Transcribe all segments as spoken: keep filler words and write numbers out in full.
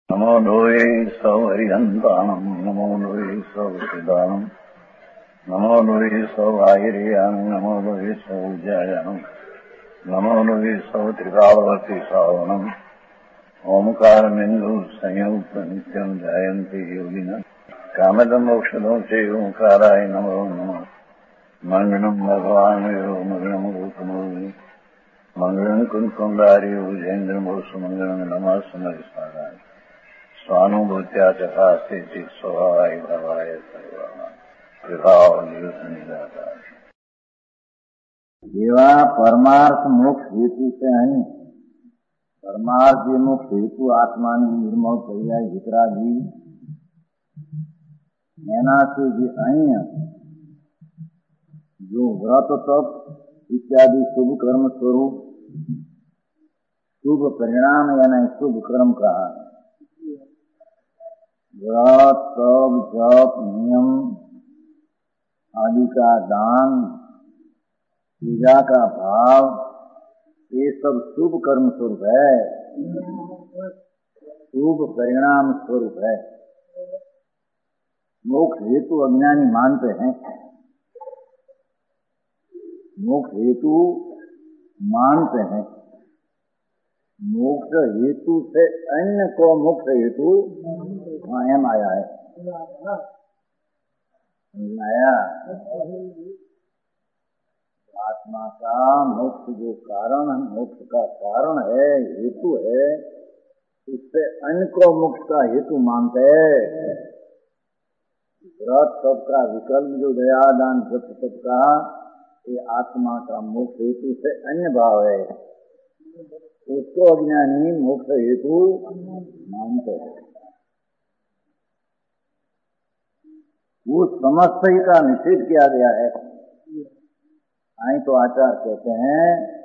नमो लोये सौहरिहन्ताणम् नमो लोये सौहृदानम् नमो लोये सौभागिर्यानम् नमो लोये सौज्यायानम् नमो लोये सौत्रिकावती सावनम् ओंकारमिन्दु संयुक्त नित्यम् जायन्ति योगिनः कामदम् मोक्षदम् च ओंकाराय नमो नमः मङ्गलम् भगवान् यो मङ्गलम् रूपमोहि मङ्गलम् कुन्कुण्डारि भुजेन्द्रमोसु मङ्गलम् नमः समरिसाराय स्वानुभूत्या चकास्ते चित् स्वभावाय भवाय एवा परमार्थ मोक्ष हेतु से અહીં પરમાર્થ જે મોક્ષ હેતુ આત્માની નિર્મળ કર્યા વિતરાગી એનાથી જે અહીં जो व्रत तप इत्यादि शुभ कर्म स्वरूप शुभ परिणाम यानी शुभ कर्म कहा। व्रत तप जप नियम आदि का दान पूजा का भाव ये सब शुभ कर्म स्वरूप है, शुभ परिणाम स्वरूप है। मोक्ष हेतु अज्ञानी मानते हैं, मोक्ष हेतु मानते हैं। मोक्ष हेतु से अन्य को मोक्ष हेतु एम आया है, आया आत्मा का मोक्ष जो कारण मोक्ष का कारण है, हेतु है, उससे अन्य को मोक्ष का हेतु मानते हैं। व्रत तप का विकल्प जो दया दान जप तप का ये आत्मा का मोक्ष हेतु से अन्य भाव है, उसको अज्ञानी मोक्ष हेतु मानते हैं। उस समस्त ही का निषेध किया गया है। आई तो आचार्य कहते हैं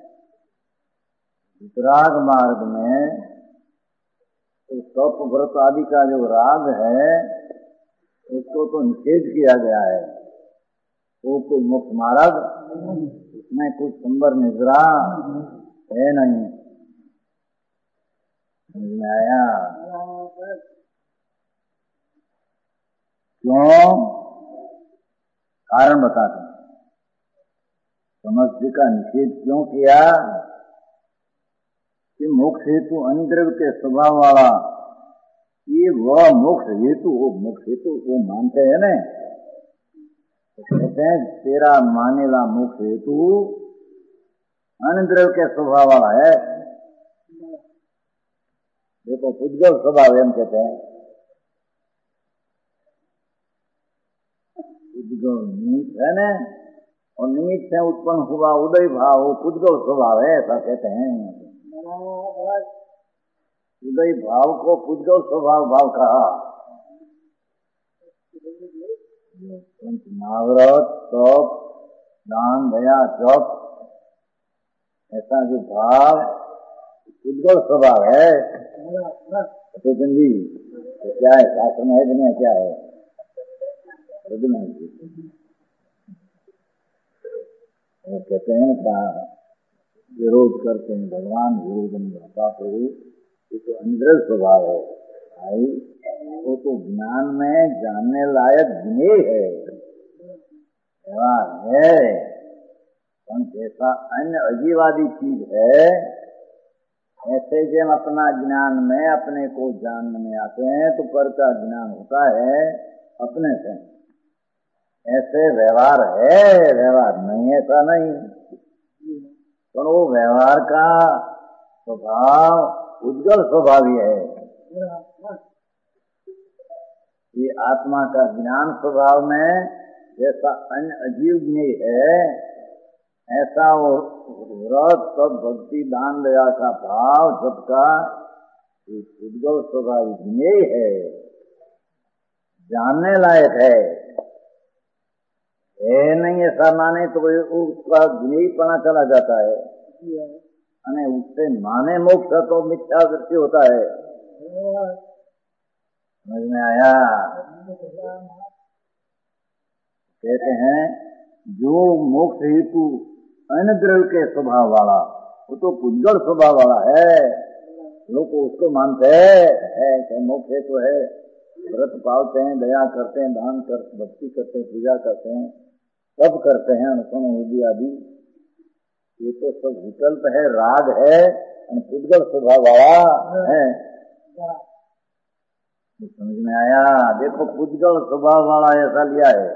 वितराग मार्ग में तो तप व्रत आदि का जो राग है उसको तो निषेध किया गया है। वो कोई मुक्त मार्ग, उसमें कुछ संबर निजरा है नहीं। समझ में आया? क्यों? कारण बताते हैं। समस्त का निषेध क्यों किया कि मोक्ष हेतु अनुद्रव्य के स्वभाव वाला ये वह मोक्ष हेतु वो मोक्ष हेतु वो मानते हैं न, कहते हैं तेरा मानेला मोक्ष हेतु अनुद्रव्य के स्वभाव वाला है। देखो उद्गल स्वभाव एम कहते हैं, उद्गल निमित्त है न, और निमित्त से उत्पन्न हुआ उदय भाव उद्गल स्वभाव है, ऐसा कहते हैं। उदय भाव को उद्गल स्वभाव भाव कहा। नाव्रत तप दान दया जप ऐसा जो भाव उद्गल स्वभाव है। चेतन जी तो क्या है, शास्त्र में है दुनिया क्या है? वो कहते हैं क्या विरोध करते हैं भगवान, विरोध नहीं प्रभु, ये तो अंदर स्वभाव है भाई। वो तो ज्ञान में जानने लायक ज्ञेय है, व्यवहार है, पर जैसा अन्य अजीवादी चीज है ऐसे जब अपना ज्ञान में अपने को जानने में आते हैं तो पर का ज्ञान होता है अपने से। ऐसे व्यवहार है, व्यवहार नहीं ऐसा नहीं, पर वो व्यवहार का स्वभाव उद्गल स्वभावी है। ये आत्मा का ज्ञान स्वभाव में जैसा अन्य अजीव ज्ञेय है ऐसा वो व्रत तप भक्ति दान दया का भाव सबका उद्गल स्वभावी ज्ञेय है, जानने लायक है। है नहीं ऐसा माने तो उसका ज्ञेयपना चला जाता है, अने उससे माने मोक्ष तो मिथ्या वृत्ति होता है। समझ में आया? कहते हैं जो मोक्ष हेतु अनुद्रव्य के स्वभाव वाला वो तो पुद्गल स्वभाव वाला है, लोग उसको मानते हैं, मोक्ष हेतु है, व्रत पालते हैं, दया करते हैं, दान करते, भक्ति करते हैं, पूजा करते हैं, सब करते हैं, अनुसरण विधि आदि। ये तो सब विकल्प है, राग है, पुद्गल स्वभाव वाला है। समझ में आया? देखो पुद्गल स्वभाव वाला ऐसा लिया है।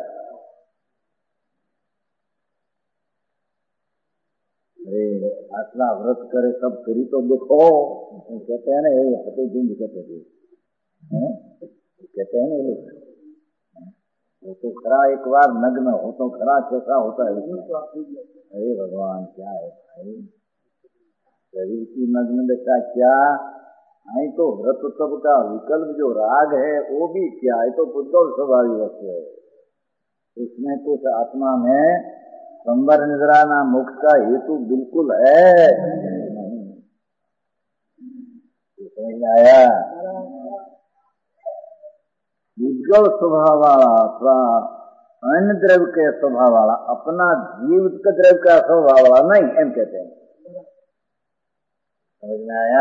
अरे आसला व्रत करे सब करी तो देखो, कहते हैं ना, ये फतेह सिंह कहते थे, कहते हैं ना ये लोग, वो तो खरा एक बार नग्न हो तो खरा कैसा होता है। अरे भगवान क्या है भाई, शरीर की नग्न दशा क्या, आई तो व्रत तब का विकल्प जो राग है वो भी क्या है, तो पुद्गल स्वभावी वस्तु है। उसमें कुछ आत्मा में संवर निद्रा ना मोक्ष का हेतु बिल्कुल है। समझ में आया? पुद्गल स्वभाव वाला अथवा अन्य द्रव्य के स्वभाव वाला, अपना जीव के द्रव्य का स्वभाव वाला नहीं, एम कहते हैं। समझ में आया?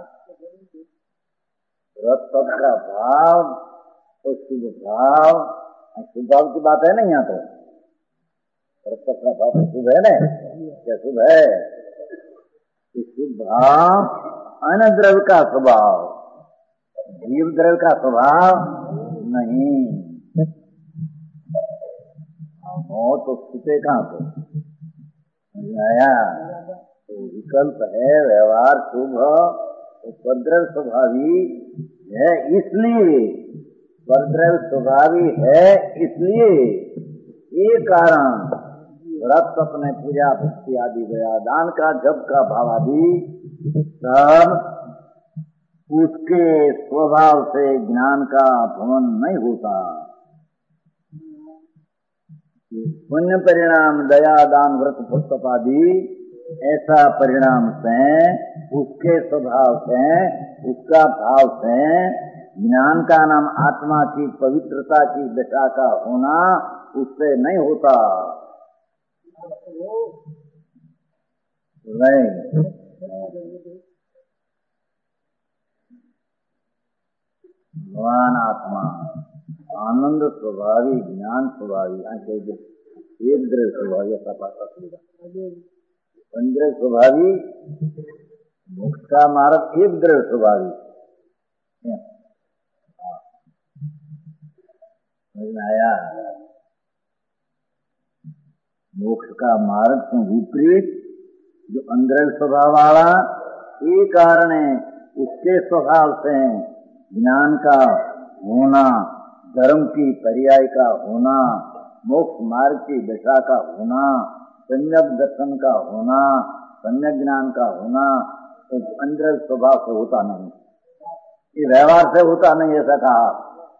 व्रत तब का भाव और शुभ भाव, शुभ भाव की बात है ना यहाँ तो, व्रत का भाव शुभ है ना, क्या शुभ है? शुभ भाव अन्य द्रव्य का स्वभाव, जीव द्रव्य का स्वभाव नहीं हो तो छूटे कहाँ को? आया तो विकल्प है, व्यवहार शुभ उपद्रव स्वभावी है, इसलिए उपद्रव स्वभावी है, इसलिए ये कारण व्रत अपने पूजा भक्ति आदि गया, दान का जप का भाव आदि सब उसके स्वभाव से ज्ञान का भवन नहीं होता। पुण्य परिणाम दया दान व्रत पुस्तक आदि ऐसा परिणाम से, उसके स्वभाव से, उसका भाव से ज्ञान का नाम आत्मा की पवित्रता की दशा का होना उससे नहीं होता। नहीं भगवान आत्मा आनंद स्वभावी, ज्ञान स्वभावी, एक द्रव्य स्वभावी, ऐसा पाता पंद्रह स्वभावी, मोक्ष का मार्ग एक द्रव्य स्वभावी। समझ में आया? मोक्ष का मार्ग से विपरीत जो अंदर स्वभाव वाला, ये कारण है उसके स्वभाव से ज्ञान का होना, धर्म की पर्याय का होना, मोक्ष मार्ग की दशा का होना, सम्यक दर्शन का होना, सम्यक ज्ञान का होना, एक अंदर स्वभाव से होता नहीं, ये व्यवहार से होता नहीं, ऐसा कहा।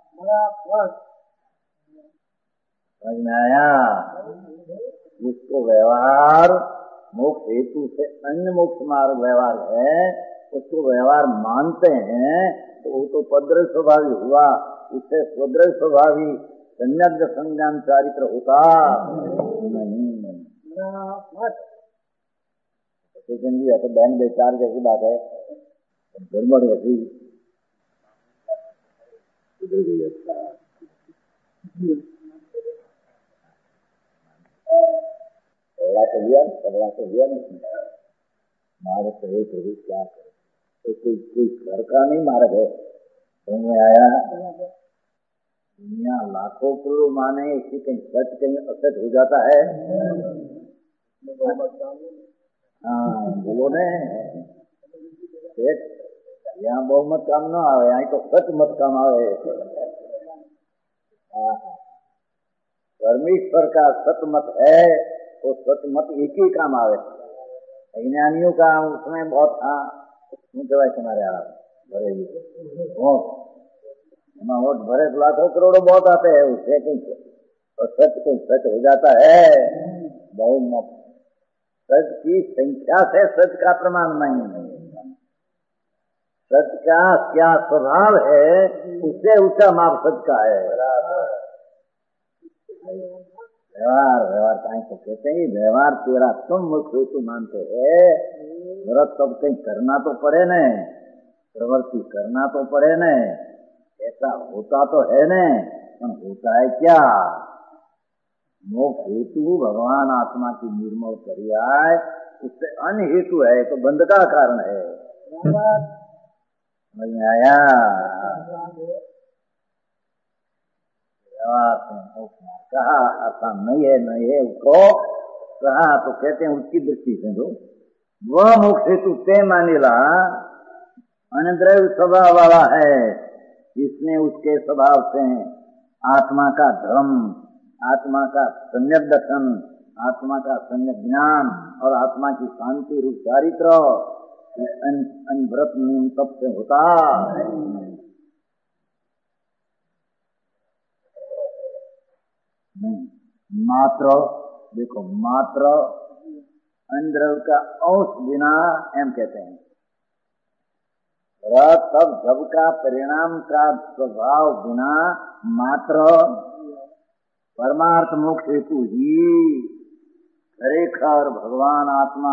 समझ में आया? जिसको व्यवहार मोक्ष हेतु से अन्य मोक्ष मार्ग व्यवहार है, उसको व्यवहार मानते हैं, तो वो तो पद्र स्वभावी हुआ, उससे स्वद्र स्वभावी सम्यक संज्ञान चारित्र होता नहीं। जी तो बहन बेचार जैसी बात है, गड़बड़ ऐसी पगड़ा तो लिया, पगड़ा तो लिया नहीं, मार्ग कहे प्रभु क्या करे, तो कोई कोई घर का नहीं मार्ग है। समझ में आया? दुनिया लाखों करोड़ माने, इसकी कहीं सच कहीं असत हो जाता है। हाँ बोलो ने, यहाँ बहुमत काम न आवे, यहाँ तो सच मत काम आवे। परमेश्वर का सतमत है, वो सतमत एक ही काम आवे। ज्ञानियों का उसमें बहुत, हाँ कहेवाय तुम्हारे यहाँ भरे वोट, वोट भरे लाखों करोड़ों बहुत आते हैं, उससे कहीं तो सच कोई सच हो जाता है। बहुमत सच की संख्या से सच का प्रमाण नहीं, सच का क्या स्वभाव है उससे उसका माप सच का है। व्यवहार व्यवहार कहीं तो कहते हैं व्यवहार तेरा तुम मुख्य हेतु मानते है, व्रत सब कहीं करना तो पड़े न, प्रवृत्ति करना तो पड़े न, ऐसा होता तो है न, पर होता है क्या? मोक्ष हेतु भगवान आत्मा की निर्मल पर्याय, उससे अन्य हेतु है तो बंध का कारण है। समझ में आया? कहा आसान नहीं है, नहीं है उसको कहा तो कहते हैं उसकी दृष्टि से जो वह मोक्ष हेतु ते मानेला अनद्रव्य स्वभाव वाला है, इसमें उसके स्वभाव से आत्मा का धर्म, आत्मा का सम्यक दर्शन, आत्मा का सम्यक ज्ञान और आत्मा की शांति रूप चारित्र अनव्रत नियम तब से होता है। मात्र देखो, मात्र अनद्रव्य का अंश बिना एम कहते हैं, तब जब का परिणाम का स्वभाव बिना मात्र परमार्थ मोक्ष हेतु ही खरेखर भगवान आत्मा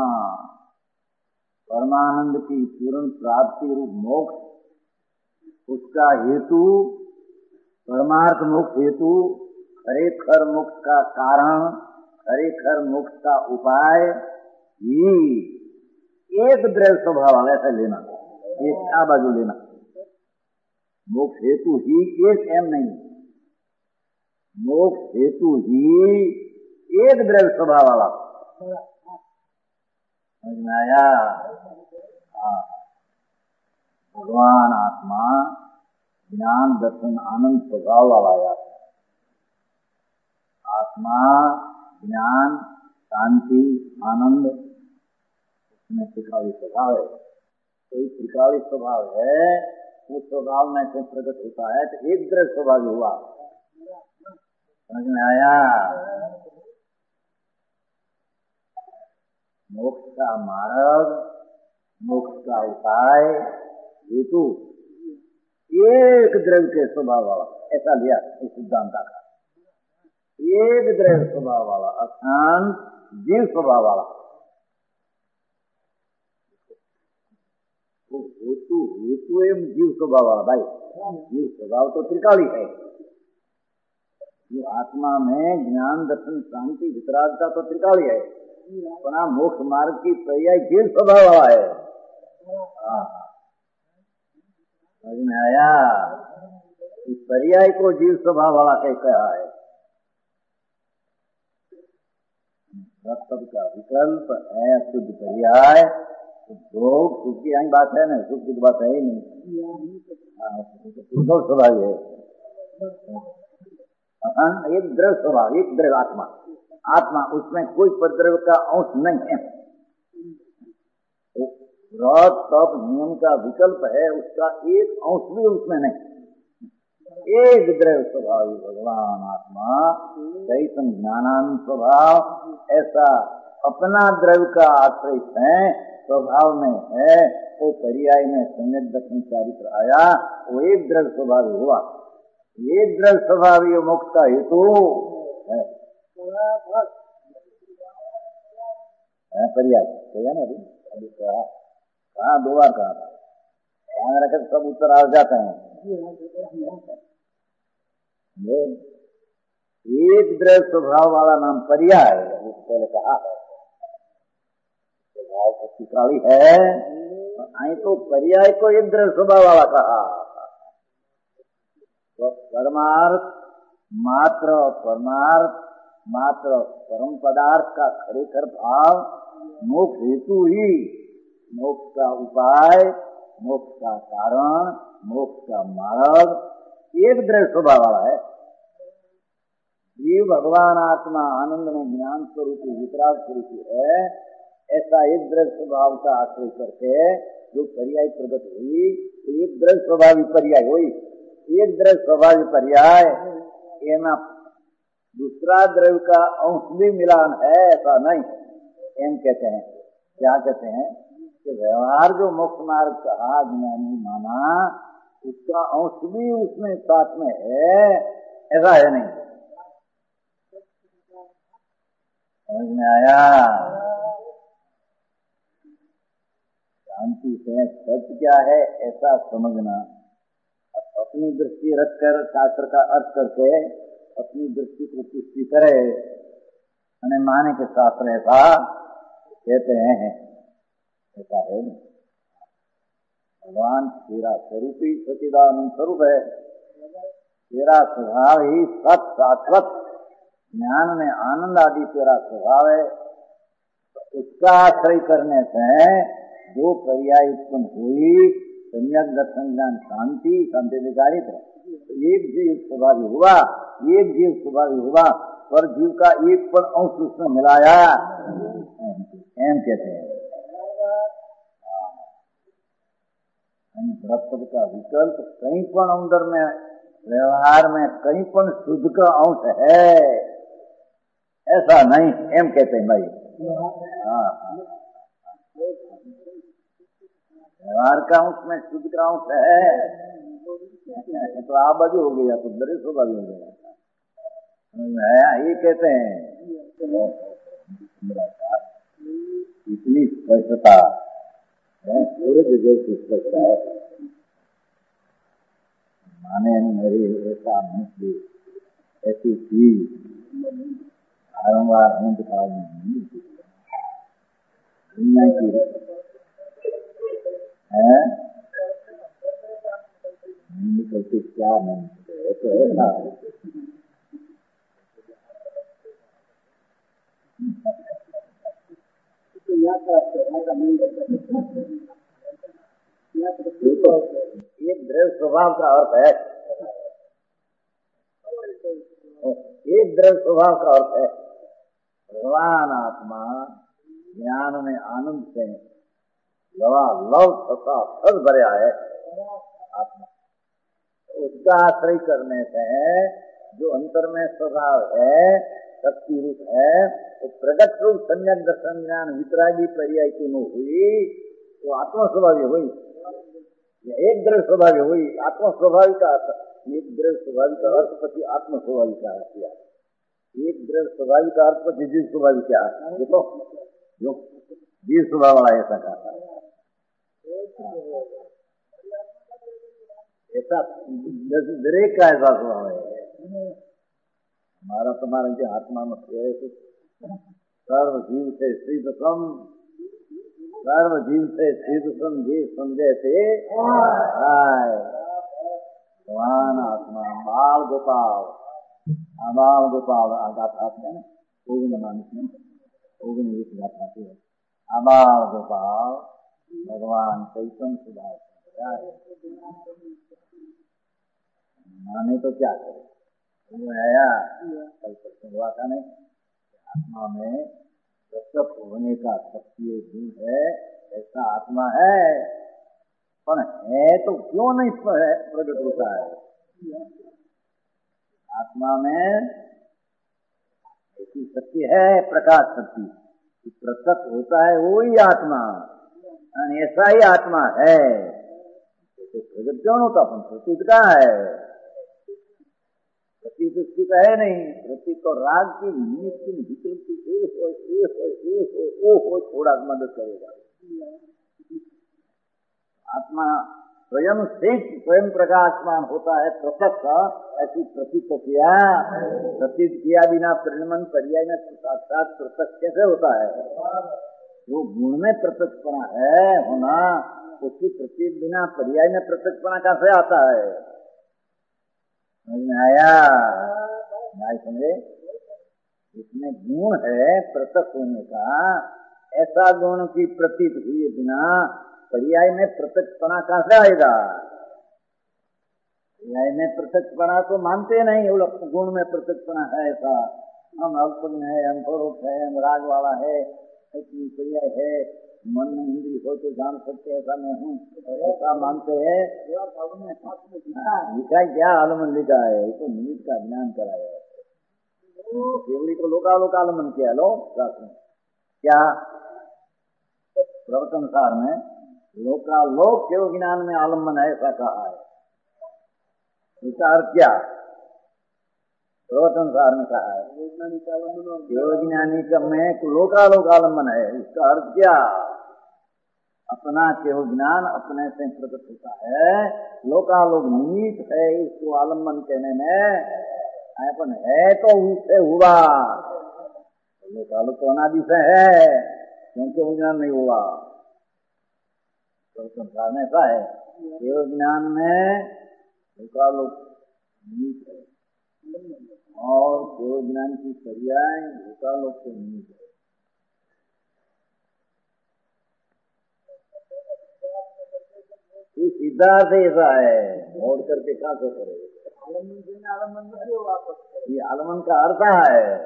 परमानंद की पूर्ण प्राप्ति रूप मोक्ष, उसका हेतु परमार्थ मोक्ष हेतु, खरेखर मोक्ष का कारण, खरेखर मोक्ष का उपाय ही एक द्रव्य स्वभाव ऐसा लेना, एक आ बाजू लेना। मोक्ष हेतु ही एक एम नहीं, मोक्ष हेतु ही एक द्रव्य स्वभाव वाला। समझ में आया? भगवान आत्मा ज्ञान दर्शन आनंद स्वभाव वाला है। आत्मा ज्ञान शांति आनंद उसमें त्रिकाली स्वभाव है। कोई त्रिकाली स्वभाव है, उस स्वभाव में से प्रकट होता है तो एक द्रव्य स्वभाव हुआ। समझ में आया? मोक्ष का मार्ग, मोक्ष का उपाय हेतु एक द्रव्य के स्वभाव वाला, ऐसा लिया इस सिद्धांत का। एक द्रव्य स्वभाव वाला अशांत जीव स्वभाव वाला हेतु, हेतु एवं जीव स्वभाव वाला। भाई जीव स्वभाव तो त्रिकाली है, जो आत्मा में ज्ञान दर्शन शांति वितरागता तो त्रिकाली है, अपना मोक्ष मार्ग की पर्याय जीव स्वभाव वाला है। समझ में आया? इस पर्याय को जीव स्वभाव वाला कह कहा है। सब का विकल्प है शुद्ध पर्याय, भोग सुख की यही बात है ना, सुख की बात है ही नहीं, स्वभाव है। एक द्रव्य स्वभाव, एक द्रव्य आत्मा, आत्मा उसमें कोई पद्रव्य का अंश नहीं है। रत तप नियम का विकल्प है, उसका एक अंश भी उसमें नहीं। एक द्रव्य स्वभाव भगवान आत्मा, चैतन्य ज्ञानानंद स्वभाव, ऐसा अपना द्रव्य का आश्रय है, स्वभाव में है, वो पर्याय में सम्यक दर्शन चारित्र आया, वो एक द्रव्य स्वभाव हुआ। एक द्रव्य स्वभाव मोक्ष का हेतु है, है पर्याय है ना। अभी अभी कहा कहा दो बार कहा था, ध्यान रखे तो सब उत्तर आ जाते हैं। एक द्रव्य स्वभाव वाला नाम पर्याय है, पहले कहा है स्वभाव तो त्रिकाली है, आई तो पर्याय को एक द्रव्य स्वभाव वाला कहा। तो परमार्थ मात्र, परमार्थ मात्र परम पदार्थ का खरेखर भाव, मोक्ष हेतु ही, मोक्ष का उपाय, मोक्ष का कारण, मोक्ष का मार्ग एक द्रव्य स्वभाव वाला है। जीव भगवान आत्मा आनंद में ज्ञान स्वरूप वितराग स्वरूप है, ऐसा एक द्रव्य स्वभाव का आश्रय करके जो पर्याय प्रकट हुई, तो एक द्रव्य स्वभावी पर्याय हुई। एक द्रव्य स्वभावी पर्याय एना दूसरा द्रव्य का अंश भी मिलान है, ऐसा नहीं। एम कहते हैं, क्या कहते हैं कि व्यवहार जो मोक्ष मार्ग कहा ज्ञानी माना, उसका अंश भी उसमें साथ में है, ऐसा है नहीं। समझ में आया? शांति से सच क्या है ऐसा समझना, अपनी दृष्टि रखकर शास्त्र का अर्थ करके अपनी दृष्टि को पुष्टि करे, मैंने माने के शास्त्र ऐसा कहते हैं, ऐसा है नहीं। भगवान तेरा स्वरूप ही सच्चिदानंद स्वरूप है, तेरा स्वभाव ही सत शाश्वत ज्ञान में आनंद आदि तेरा स्वभाव है। तो उसका आश्रय करने से जो पर्याय उत्पन्न हुई सम्यक दर्शन ज्ञान शांति शांति विचारित है। तो एक जीव स्वभावी हुआ, एक जीव स्वभावी हुआ, पर जीव का एक पण अंश उसमें मिलाया एम कहते हैं। ब्रह्म का विकल्प कहीं पण अंदर में व्यवहार में कहीं पण शुद्ध का अंश है ऐसा नहीं, एम कहते हैं भाई। हाँ, व्यवहार का अंश में शुद्ध का अंश है तो आ बाजू हो गया तो दरे सो बाजू हो गया, ये कहते हैं। इतनी स्पष्टता सूरज जैसी स्पष्टता है, माने मेरी ऐसा मुक्ति ऐसी चीज बारम्बार अंत काल में नहीं दुनिया की है, नहीं निकलती क्या नहीं है, तो ऐसा एक द्रव्य स्वभाव का अर्थ है, एक द्रव्य स्वभाव का अर्थ है भगवान आत्मा ज्ञान में आनंद से लवा लव तथा फल भरा है आत्मा। उसका आश्रय करने से जो अंतर में स्वभाव है शक्ति रूप है वो प्रगट रूप सम्यक दर्शन ज्ञान वितरागी पर्याय की नो हुई तो आत्मा स्वभावी हुई, एक द्रव्य स्वभावी हुई। आत्मा स्वाभाविक का अर्थ, एक द्रव्य स्वाभाविक का अर्थ पति आत्म स्वाभाविक का अर्थ किया, एक द्रव्य स्वाभाविक का अर्थ पति जीव स्वाभाविक का अर्थ। देखो जो जीव स्वभाव वाला ऐसा कहा ऐसा दरेक का ऐसा स्वभाव है। हमारा तुम्हारा जो आत्मा में सर्व जीव से स्थित सम, सर्व जीव से स्थित सम जी समझे थे भगवान आत्मा बाल गोपाल, बाल गोपाल गाथा है ना ओगन मानस में ओगन एक गाथा है, अबाल गोपाल भगवान चैतन्य सुधार माने तो क्या करे आया कल प्रश्न हुआ था नहीं, आत्मा में प्रत्यक्ष होने का शक्ति गुण है ऐसा आत्मा है, पर है तो क्यों नहीं प्रकट होता है? आत्मा में ऐसी शक्ति है प्रकाश शक्ति, प्रत्यक्ष होता है वो ही आत्मा, ऐसा ही आत्मा है तो प्रकट क्यों होता? अपन प्रतीत कहाँ है? प्रतीत स्थित है नहीं, प्रतीत तो राग की नित्य विकृति ए हो ए हो ए हो ओ हो थोड़ा मदद करेगा। आत्मा स्वयं से स्वयं प्रकाशमान होता है प्रत्यक्ष, ऐसी प्रतीत किया प्रतीत किया बिना परिणमन पर्याय में साक्षात प्रत्यक्ष कैसे होता है? जो गुण में प्रत्यक्षपना है होना उसकी प्रतीत बिना पर्याय में प्रत्यक्षपना कैसे आता है? समझ में आया? नहीं समझे? इसमें गुण है प्रत्यक्ष होने का, ऐसा गुण की प्रतीत हुए बिना पर्याय में प्रत्यक्षपना कैसे आएगा? पर्याय में प्रत्यक्षपना तो मानते नहीं, वो गुण में प्रत्यक्षपना है ऐसा, हम अल्पज्ञ है, हम परोक्ष है, हम राग वाला है, ऐसी पर्याय है, मन में इंद्रिय हो तो जान सकते ऐसा मैं हूँ ऐसा मानते हैं। लिखा क्या आलमन लिखा है, तो निमित्त का ज्ञान कराया है, केवली को लोकालोकालमन किया लो क्या प्रवर्तनसार में लोकालोक केवल ज्ञान में आलम्बन है ऐसा कहा है। इसका अर्थ क्या? प्रवर्तनसार में कहा है केवल ज्ञानी का में लोकालोक आलम्बन है, इसका अर्थ क्या? अपना केवल ज्ञान अपने से प्रकट होता है। लोकालोक निमित्त है इसको आलम्बन कहने में, अपन है तो उससे हुआ। लोकालोक तो अनादि से है, क्योंकि ज्ञान नहीं हुआ। तो संसार में ऐसा है, केवल ज्ञान में लोकालोक निमित्त है और केवल ज्ञान की पर्याय लोकालोक के निमित्त है। सिद्धार्थ ऐसा है, मोड़ करके क्या से करे आलमन वापस। ये आलमन का अर्थ है,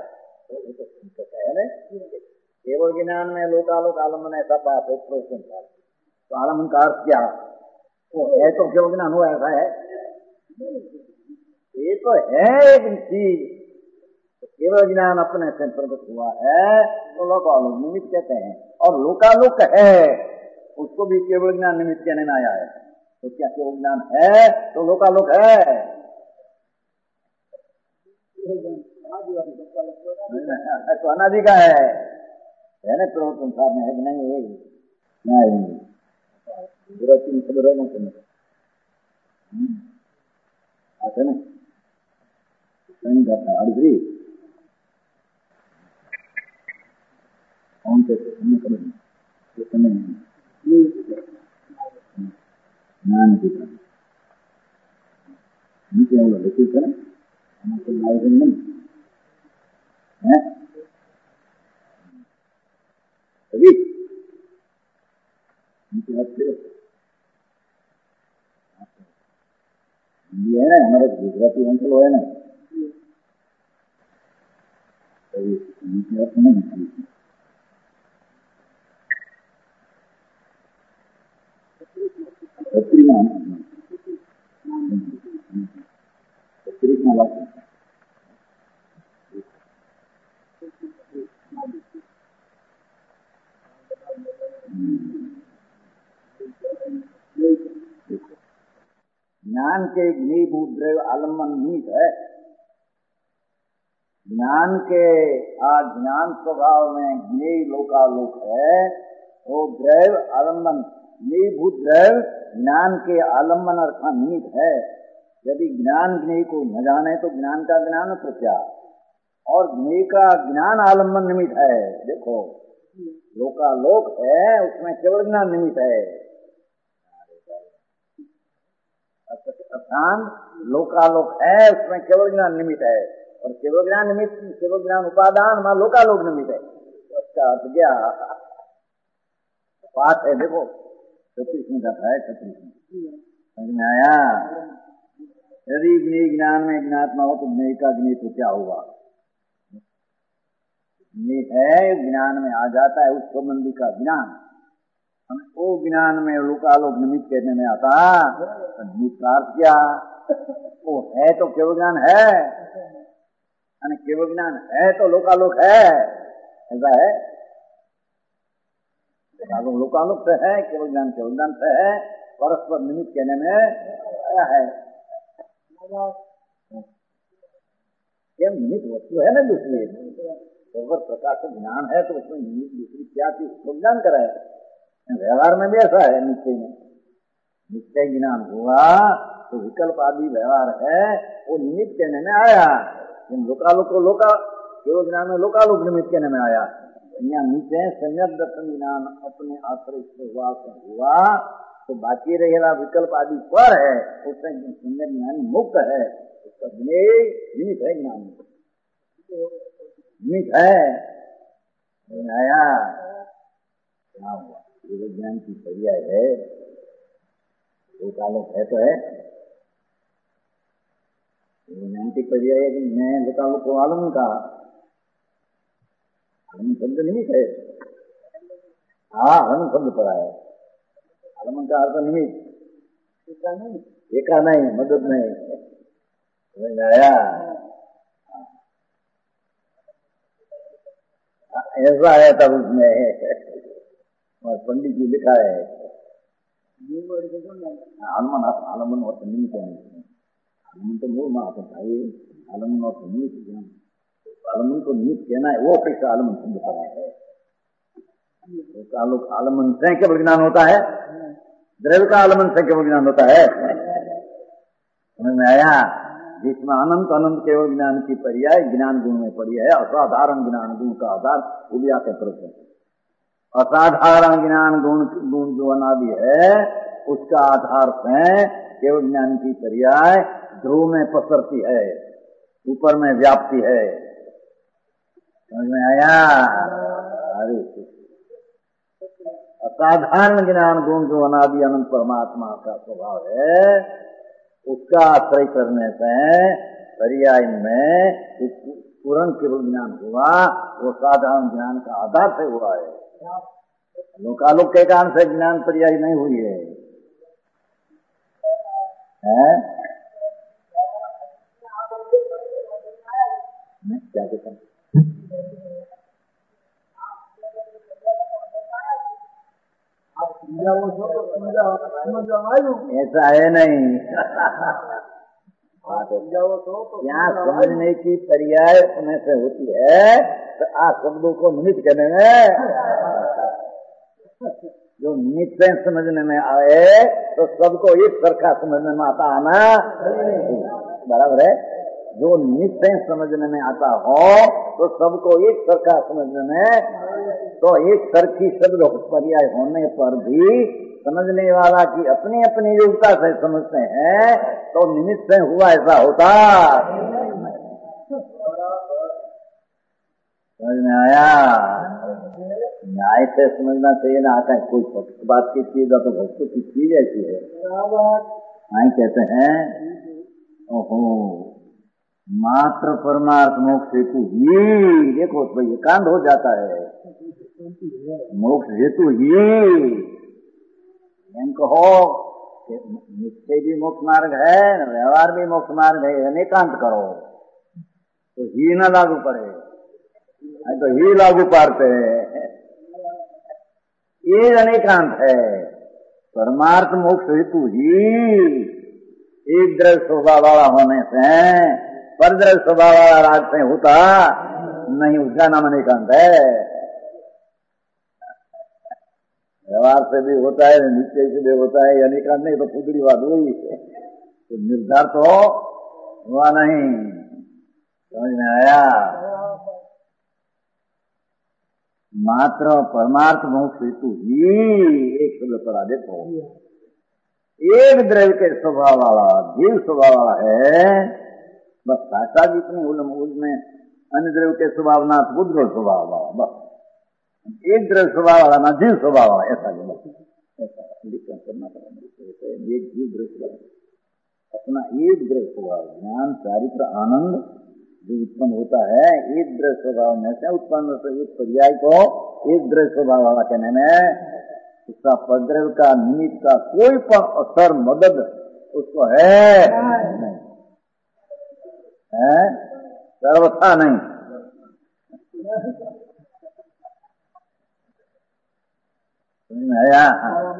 केवल ज्ञान में लोकालोक आलमन ऐसा बात है। तो आलमन का अर्थ क्या वो है? तो केवल ज्ञान हुआ ऐसा है, ये तो है एक चीज। केवल ज्ञान अपने से प्रकट हुआ है तो लोकालोक निमित्त कहते हैं। और लोकालोक है उसको भी केवल ज्ञान निमित्त कहने में आया है। तो क्या केवल ज्ञान है तो लोकालोक है? तो अनादि का है, है ना? तो संसार में है कि नहीं? है नहीं, पूरा तीन खबर है ना आते ना नहीं करता अड़गरी कौन से समय ज्ञान की नीचे वाला लिखी है हमको लाइट नहीं है अभी नीचे हाथ ये है ना हमारे गुजराती अंकल है ना अभी नीचे हाथ नहीं छत्री में छत्री में लाते ज्ञान के घनीभूत द्रव्य आलम्बन निमित्त है। ज्ञान के ज्ञान स्वभाव में ज्ञेय लोकालोक है, वो द्रव्य आलम्बन घनीभूत द्रव्य ज्ञान के आलम्बन अर्थात निमित्त है। यदि ज्ञान ज्ञेय को न जाने तो ज्ञान का ज्ञान तो क्या, और ज्ञेय का ज्ञान आलम्बन निमित्त है। देखो लोकालोक है उसमें केवल ज्ञान निमित्त है, अर्थात लोकालोक है उसमें केवल ज्ञान निमित्त है, और केवल ज्ञान निमित्त केवल ज्ञान उपादान मां लोकालोक निमित्त है। उसका अर्थ क्या बात है? देखो छत्तीस में जाता है, छत्तीस में समझ में आया? यदि ज्ञेय ज्ञान में ज्ञात्मा हो तो ज्ञेय का ज्ञेय तो क्या हुआ? ज्ञेय है ज्ञान में आ जाता है उस संबंधी का ज्ञान, वो ज्ञान में लोकालोक निमित्त कहने में आता। निमित्त अर्थ क्या? वो है तो केवल ज्ञान है, केवल ज्ञान है तो लोकालोक है, ऐसा है। लोकालोक से है, केवल ज्ञान केवल ज्ञान से है, परस्पर निमित्त कहने में आया है। ये निमित्त वस्तु है ना दूसरी, तो अगर प्रकाश ज्ञान है तो उसमें निमित्त दूसरी क्या चीज ज्ञान कराए? व्यवहार में भी ऐसा है, निश्चय में निश्चय ज्ञान हुआ तो विकल्प आदि व्यवहार है वो निमित्त कहने में आया। लोकालोक को लोका केवल ज्ञान में लोकालोक निमित्त कहने में आया। यहाँ नीचे सम्यक दर्शन ज्ञान अपने आश्रय से हुआ हुआ तो बाकी रहेगा विकल्प आदि पर है, उसमें सम्यक ज्ञान मुक्त है, उसका निमित्त है, ज्ञान निमित्त है। आया क्या हुआ? ये ज्ञान की पर्याय है, लोकालोक है तो है ज्ञान की पर्याय है। मैं लोकालोक को आलम का आलम शब्द निमित्त है। हाँ आलम शब्द पड़ा है, आलम का अर्थ निमित्त, एका नहीं मदद नहीं, समझ आया? ऐसा है तब उसमें और पंडित जी लिखा है आलमन आलमन और निमित्त है। आलमन तो मूल मात होता है, आलमन और निमित्त, आलमन को निमित्त कहना है, वो अपेक्षा आलमन शब्द पड़ा है। उसका लोग आलमन से केवल ज्ञान होता है, द्रव्य का आलमन से केवल ज्ञान होता है। समझ में आया? जिसमें अनंत अनंत केवल ज्ञान की पर्याय ज्ञान गुण में पड़ी है। असाधारण ज्ञान गुण का आधार वो भी आके प्रश्न, असाधारण ज्ञान गुण गुण जो अनादि है उसका आधार से केवल ज्ञान की पर्याय ध्रुव में पसरती है, ऊपर में व्याप्ति है। समझ में आया? अरे असाधारण ज्ञान गुण जो अनादि अनंत परमात्मा का स्वभाव है उसका आश्रय करने से पर्याय में पूर्ण केवल ज्ञान हुआ, वो साधारण ज्ञान का आधार से हुआ है। लोकालोक के कारण से ज्ञान पर्याय नहीं हुई है, है? क्या कहता हूँ? ऐसा है नहीं। यहाँ समझने की पर्याय में से होती है तो आ शब्दों को निमित्त करने में, जो निमित्त से समझने में आए तो सबको एक सरखा समझने में आता है ना, बराबर है। जो निमित्त से समझने में आता हो तो सबको एक सरखा समझने में, तो एक सरखी शब्द पर्याय होने पर भी समझने वाला की अपनी अपनी योग्यता से समझते हैं तो निमित्त से हुआ ऐसा होता। समझ में आया? न्याय से समझना चाहिए ना, आता है कोई भक्त बात की चीज तो भक्त की चीज ऐसी है। आई कहते हैं ओहो मात्र परमार्थ मोक्ष हेतु ही, देखो तो ये कांड हो जाता है, मोक्ष हेतु ही इनको हो, निश्चय भी मोक्ष मार्ग है, व्यवहार भी मोक्ष मार्ग है, अनेकांत करो तो ही न लागू पड़े, तो ही लागू पाते हैं। ये अनेकांत है, परमार्थ मोक्ष हेतु ही एक द्रव्य स्वभाव वाला होने से पर द्रव्य स्वभाव वाला राग से होता नहीं, उसका नाम अनेकांत है। व्यवहार से भी होता है, निश्चय से भी होता है, अनेकांत नहीं तो पुतली बात हुई, तो निर्धार तो हुआ नहीं। समझ में आया? मात्र परमार्थ मोक्ष हेतु ही एक शब्द पड़ा, देखो एक द्रव्य के स्वभाव वाला जीव स्वभाव वाला है, बस भाषा जितनी उसमें अन्य द्रव्य के स्वभाव ना बुद्ध स्वभाव वाला, बस एक द्रव्य स्वभाव वाला ना जीव स्वभाव वाला, ऐसा नहीं, ऐसा करना पड़ेगा। एक जीव द्रव्य स्वभाव, अपना एक द्रव्य स्वभाव ज्ञान चारित्र आनंद जो उत्पन्न होता है एक द्रव्य स्वभाव में से उत्पन्न होता है, एक पर्याय को एक द्रव्य स्वभाव वाला कहने में उसका परद्रव्य का निमित्त का कोई पण असर मदद उसको है नहीं, है सर्वथा नहीं। आया?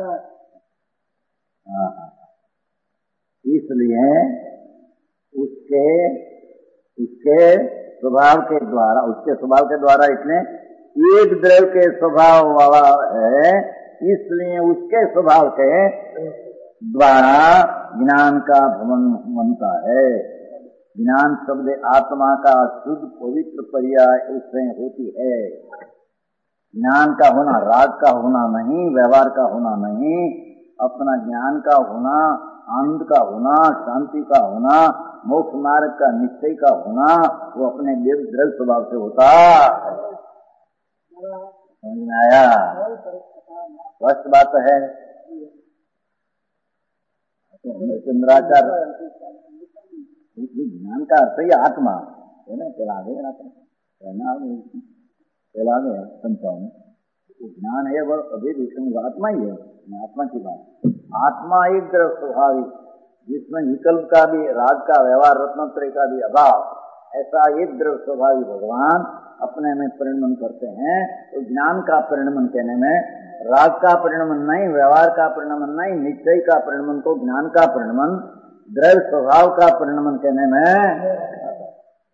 इसलिए उसके उसके स्वभाव के द्वारा उसके स्वभाव के द्वारा इसने एक द्रव्य के स्वभाव वाला है, इसलिए उसके स्वभाव के द्वारा ज्ञान का भवन बनता है। ज्ञान शब्द आत्मा का शुद्ध पवित्र पर्याय उससे होती है। ज्ञान का होना राग का होना नहीं, व्यवहार का होना नहीं, अपना ज्ञान का होना, आनंद का होना, शांति का होना, मोक्ष मार्ग का निश्चय का होना, वो अपने देव द्रव्य स्वभाव से होता। समझ में आया? स्पष्ट बात है। चंद्राचार्य ज्ञान का अर्थ ही आत्मा है ना, चला गया चला गया पंचावन ज्ञान है, वो अभी आत्मा ही है, आत्मा की बात। आत्मा एक तरफ स्वाभाविक जिसमें विकल्प का भी, राग का, व्यवहार, रत्नत्रय का भी अभाव, ऐसा एक द्रव्य स्वभावी भगवान अपने में परिणमन करते हैं। तो ज्ञान का परिणमन कहने में राग का परिणमन नहीं, व्यवहार का परिणमन नहीं, निश्चय का परिणमन को ज्ञान का परिणमन, द्रव्य स्वभाव का परिणमन कहने में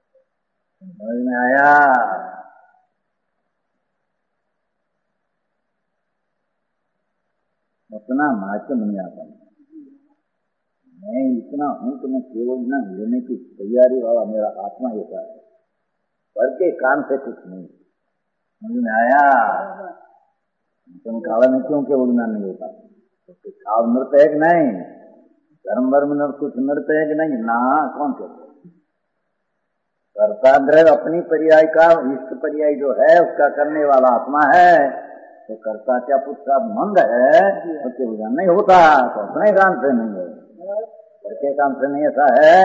समझ में आया? अपना माध्यम नहीं आता। मैं इतना हूं कि मैं केवल न लेने की तैयारी वाला मेरा आत्मा होता है, पर के काम से कुछ नहीं। समझ में आया? तुम काला में क्यों केवल ज्ञान नहीं होता? तो काल नृत्य है कि नहीं? धर्म वर्म नर कुछ नृत्य है कि नहीं? ना, कौन कहते? कर्ता द्रव्य अपनी पर्याय का इष्ट पर्याय जो है उसका करने वाला आत्मा है। तो कर्ता क्या पुरुषार्थ मंद है तो केवल ज्ञान नहीं होता, तो अपने काम से नहीं है, करके काम से नहीं। ऐसा है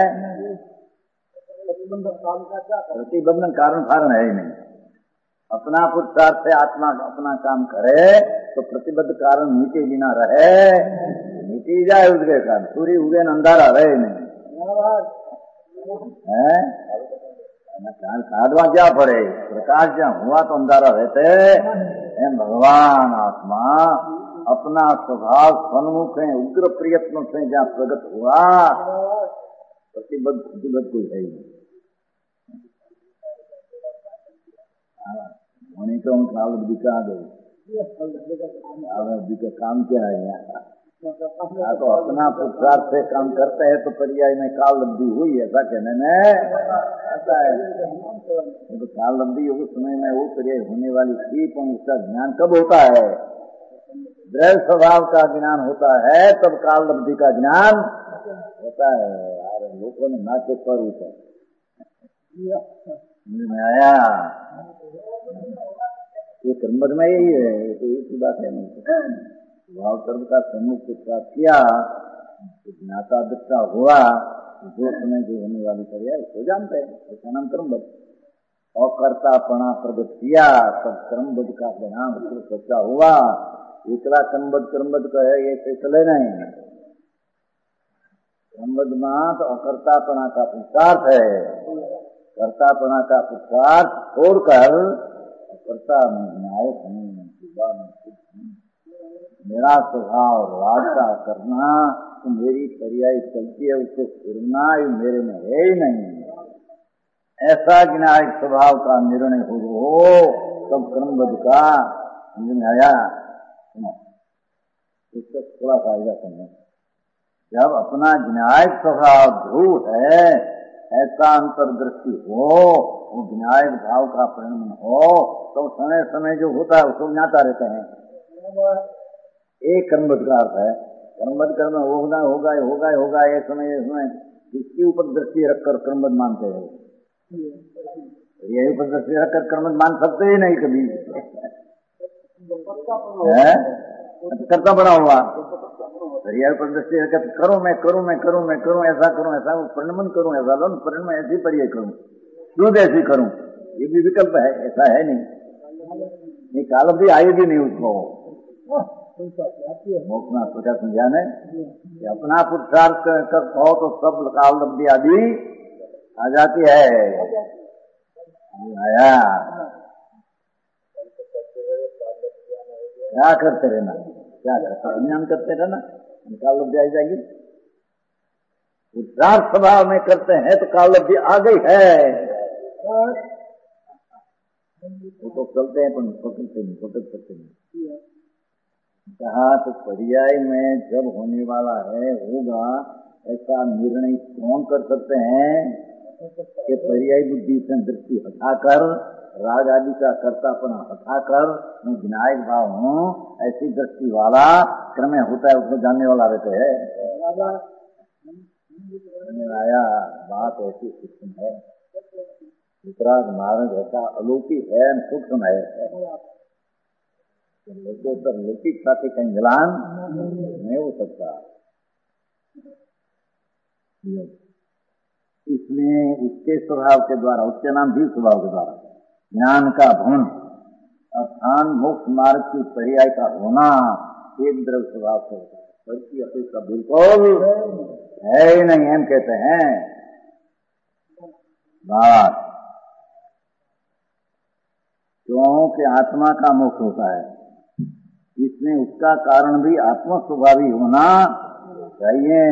प्रतिबंधन कारण कारण है ही नहीं। अपना पुरुषार्थ से आत्मा अपना काम करे तो प्रतिबद्ध कारण नीचे बिना रहे, नीचे जाए उसके कारण सूर्य उगे न अंधारा रहे नहीं है। काटवा क्या पड़े, प्रकाश जहाँ हुआ तो अंधारा रहते। भगवान आत्मा अपना स्वभाव सन्मुख है, उग्र प्रयत्न से जहाँ प्रगट हुआ, प्रतिबद्ध प्रतिबद्ध कोई है ही होने तो हम काल दिखा गए। काम क्या है यहाँ? तो अपना पुरुषार्थ से काम करते हैं तो पर्याय में काल लब्धि हुई, ऐसा कहने में ऐसा है। तो काल लब्धि उस समय में वो पर्याय होने वाली थी, पर उसका ज्ञान कब होता है? द्रव्य स्वभाव का ज्ञान होता है तब काल लब्धि का ज्ञान होता है। यार लोगों ने ना के पर ऊपर में आया ये कर्मठ में यही है, तो एक बात है नहीं। भाव कर्म का सम्मुख प्राप्त किया, ज्ञाता दृष्टा हुआ, जो समय जो होने वाली पर्याय उसको जानते हैं, उसका नाम कर्मबद्ध। और कर्तापना प्रगट किया तब कर्मबद्ध का परिणाम सच्चा हुआ। एकला कर्मबद्ध कर्मबद्ध का है ये फैसले नहीं। कर्मबद्ध मात और कर्तापना का पुरुषार्थ है। कर्तापना का पुरुषार्थ छोड़कर कर्ता में न्यायक नहीं, मेरा स्वभाव राग का करना तो मेरी पर्याय चलती है, उसको फिरना मेरे में है ही नहीं। ऐसा न्यायिक स्वभाव का निर्णय हो तब कर्मबद्ध का समझ में आया। उसका थोड़ा फायदा समझे। जब अपना न्यायिक स्वभाव ध्रुव है, ऐसा अंतर्दृष्टि हो, वो न्यायिक भाव का परिणाम हो, तो समय समय जो होता है उसको ज्ञाता रहते हैं। एक कर्मबद्ध का अर्थ है, कर्मबद्ध कर्म होगा होगा होगा होगा ये समय समय इसके ऊपर दृष्टि रखकर कर्मबद्ध मानते हैं। यही ऊपर दृष्टि रखकर कर्मबद्ध मान सकते ही नहीं कभी है। करता बड़ा हुआ यही ऊपर दृष्टि रखकर करूं मैं करूं मैं करूं मैं करूं ऐसा करूं ऐसा परिणमन करूं ऐसा लो परिणम ऐसी परिचय करूं शुद्ध ऐसी करूं, ये भी विकल्प है, ऐसा है नहीं। ये काल भी आएगी नहीं उसको मोक्षना प्रकाश समझाने कि अपना पुरुषार्थ कर हो तो सब काल लब्धि आदि आ जाती है। आया क्या करते रहना, क्या करते अज्ञान करते रहना, काल लब्धि आ जाएगी। पुरुषार्थ स्वभाव में करते हैं तो काल लब्धि आ गई है। वो तो चलते हैं पर पकड़ते नहीं पकड़ सकते नहीं। कहा तो पर्याय में जब होने वाला है होगा, ऐसा निर्णय कौन कर सकते हैं कि पर्याय बुद्धि से दृष्टि हटाकर राग आदि का कर्तापना हटाकर मैं विनायक भाव हूँ ऐसी दृष्टि वाला क्रम होता है, उसको जानने वाला रहते है। आया बात ऐसी सूक्ष्म है, वितराग मार्ग ऐसा अलौकिक है, सूक्ष्म है, लोकोत्तर लौकिक साथी का मिलान नहीं हो सकता। इसलिए उसके स्वभाव के द्वारा, उसके नाम भी स्वभाव के द्वारा ज्ञान का भवन अर्थान मोक्ष मार्ग की पर्याय का होना एक द्रव्य स्वभाव से होता है, बल्कि अपेक्षा बिल्कुल है ही नहीं। हम कहते हैं बात क्योंकि आत्मा का मोक्ष होता है, इसमें उसका कारण भी आत्म स्वभावी होना चाहिए।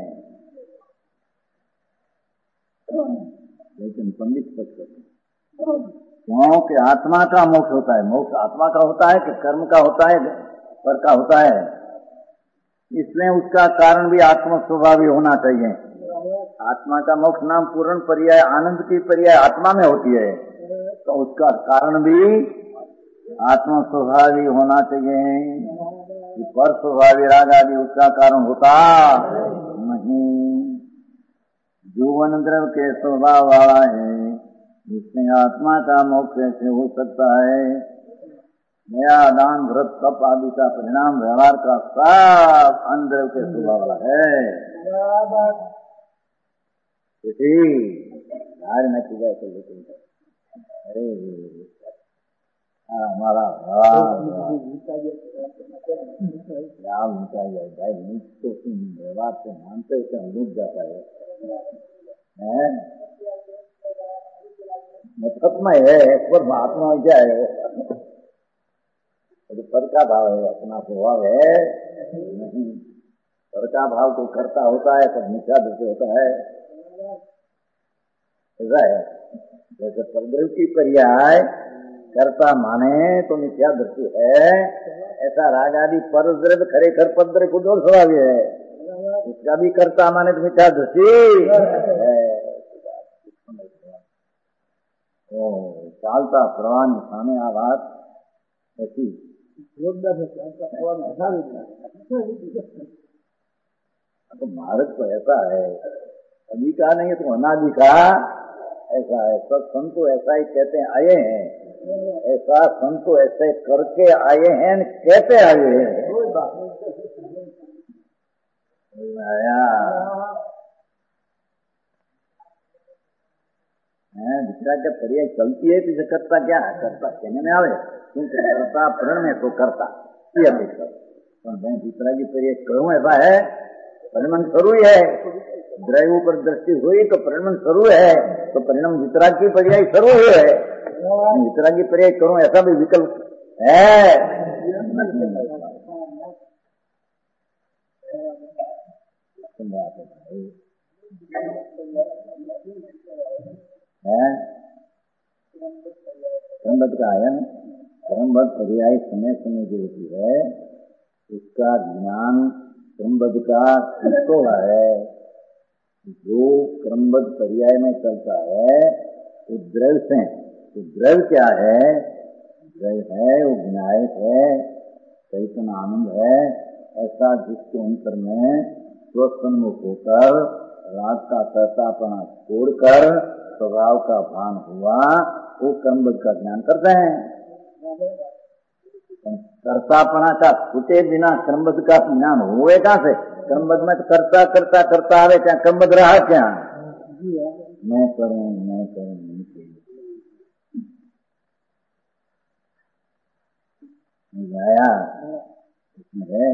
लेकिन पंडित पक्ष क्योंकि आत्मा का मोक्ष होता है, मोक्ष आत्मा का होता है कि कर्म का होता है, पर का होता है, इसलिए उसका कारण भी आत्म स्वभावी होना चाहिए। आत्मा का मोक्ष नाम पूर्ण पर्याय आनंद की पर्याय आत्मा में होती है, तो उसका कारण भी आत्म स्वभावी होना चाहिए। पर स्वभावी राग आदि उसका कारण होता नहीं। जीवन द्रव्य के स्वभाव वाला है, इसमें आत्मा का मोक्ष कैसे हो सकता है? नया दान व्रत तप आदि का परिणाम व्यवहार का सब अंदर के स्वभाव वाला है। घर में पूजा कर लेते अरे हमारा भाई तो व्यवहार से मानते उसे डूब जाता है, मतलब में है पर महात्मा क्या है? पर का भाव है, अपना स्वभाव है नहीं। पर का भाव तो करता होता है, पर मिथ्या दृष्टि होता है, ऐसा है। जैसे परद्रव्य की पर्याय कर्ता माने तो मिथ्या दृष्टि है, ऐसा राग आदि परद्रव्य खरेखर पद्रव्य को दोष स्वभावी है, उसका भी कर्ता माने तो मिथ्या दृष्टि है। ओ चालता प्रवाह सामने आवाज ऐसी तो भारत तो ऐसा है, अभी का नहीं है तो अनादि का ऐसा है। सब संतो ऐसा ही कहते आए हैं, ऐसा संतो ऐसे करके आए हैं, कहते आए हैं। आया दूसरा क्या पर्याय चलती है तो करता क्या है? करता कहने में आवे क्योंकि करता प्रण में तो करता ये अपेक्षा, मैं दूसरा की पर्याय करूँ ऐसा है, परिणाम शुरू है। द्रव्य पर दृष्टि हुई तो परिणाम शुरू है, तो परिणाम दूसरा की पर्याय शुरू है, दूसरा की पर्याय करूँ ऐसा भी विकल्प है। क्रमबद्ध का आया ना, क्रमबद्ध पर्याय समय समय जो होती है उसका ज्ञान क्रमबद्ध का किसको है? जो क्रमबद्ध पर्याय में चलता है वो द्रव्य से, तो द्रव्य क्या है? द्रव्य है वो विनायक है, चैतन्य आनंद है, ऐसा जिसके अंतर में स्वसन्मुख होकर राग का कर्तापना छोड़कर स्वभाव का भान हुआ, वो क्रमबद्ध का ज्ञान करते हैं। कर्तापना का छूटे बिना क्रमबद्ध का ज्ञान हुए कहाँ से? क्रमबद्ध में तो करता करता करता आवे, क्या क्रमबद्ध रहा क्या? मैं करूं मैं करूं नहीं आया इसमें है।